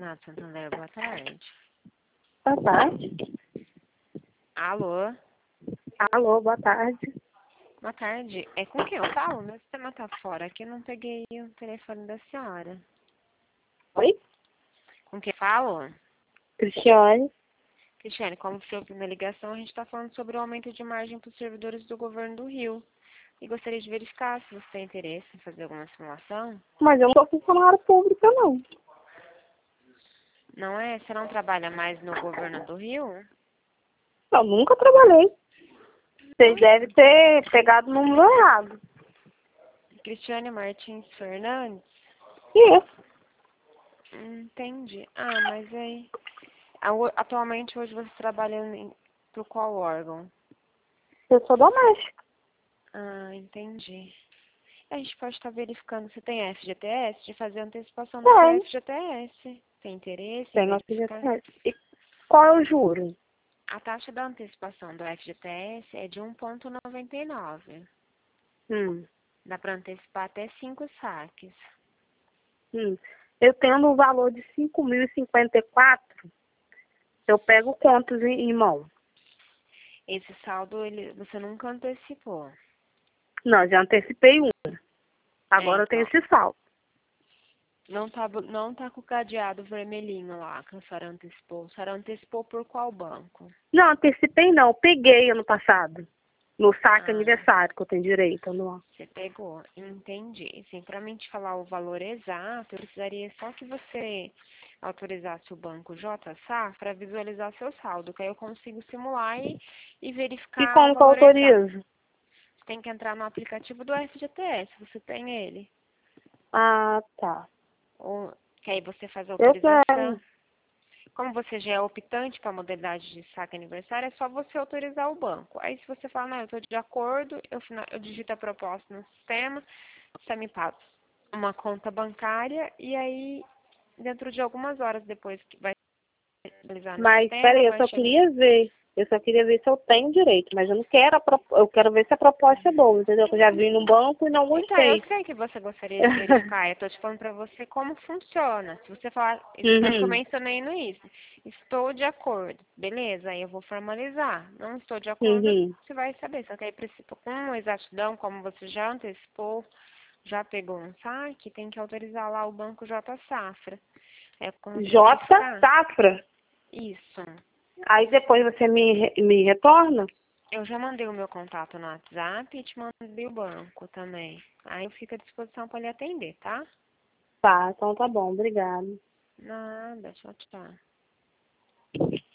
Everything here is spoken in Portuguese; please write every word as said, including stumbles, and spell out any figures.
Banco Santander, boa tarde. Boa tarde. Alô? Alô, boa tarde. Boa tarde. É com quem eu falo? Meu sistema tá fora aqui, eu não peguei o telefone da senhora. Oi? Com quem eu falo? Cristiane. Cristiane, como foi a primeira ligação, a gente está falando sobre o aumento de margem para os servidores do governo do Rio. E gostaria de verificar se você tem interesse em fazer alguma simulação. Mas eu não sou funcionária pública, não. Não é? Você não trabalha mais no governo do Rio? Eu nunca trabalhei. Vocês devem ter pegado o número errado. Cristiane Martins Fernandes? Isso. Hum, Entendi. Ah, mas aí... a- o- Atualmente, hoje, você trabalha em... Por qual órgão? Eu sou doméstica. Ah, entendi. A gente pode estar verificando se tem F G T S, de fazer antecipação do seu Tem. F G T S. Tem interesse em Tem nosso verificar? F G T S. E qual é o juro? A taxa da antecipação do F G T S é de um vírgula noventa e nove. Hum. Dá para antecipar até cinco saques. Hum. Eu tendo um valor de cinco mil e cinquenta e quatro, eu pego quantos em, em mão? Esse saldo, ele, você nunca antecipou. Não, já antecipei um. É, Agora eu tenho então. esse saldo. Não tá, não tá com o cadeado vermelhinho lá que a senhora antecipou. A senhora antecipou por qual banco? Não, antecipei não. Peguei ano passado. No saque Ah, aniversário que eu tenho direito anual. você pegou. Entendi. Sim, para mim te falar o valor exato, eu precisaria só que você autorizasse o banco J Safra para visualizar seu saldo, que aí eu consigo simular e, e E verificar o como que eu valor exato. autorizo? Você tem que entrar no aplicativo do F G T S, você tem ele. Ah, tá. Ou, que aí você faz a Eu autorização. quero. Como você já é optante para a modalidade de saque aniversário, é só você autorizar o banco. Aí se você fala, não, eu estou de acordo, eu, fina- eu digito a proposta no sistema, você me passa uma conta bancária e aí dentro de algumas horas depois que vai finalizar no Mas, sistema, peraí, eu vai só chegar. queria ver. Eu só queria ver se eu tenho direito. Mas eu não quero a pro... Eu quero ver se a proposta é boa, entendeu? Eu já vi no banco e não Então, eu gostei. sei que você gostaria de verificar, eu estou te falando para você como funciona. Se você falar, tanto que eu Uhum. mencionei no isso, estou de acordo, beleza, aí eu vou formalizar. Não estou de acordo, Uhum. você vai saber. Só que aí, precisa- com exatidão, como você já antecipou, já pegou um saque, tem que autorizar lá o banco J Safra. É como J tem que ficar. Safra. Isso. Aí depois você me, re- me retorna? Eu já mandei o meu contato no WhatsApp e te mandei o banco também. Aí eu fico à disposição para lhe atender, tá? Tá, então tá bom. Obrigada. Nada, tchau, tchau.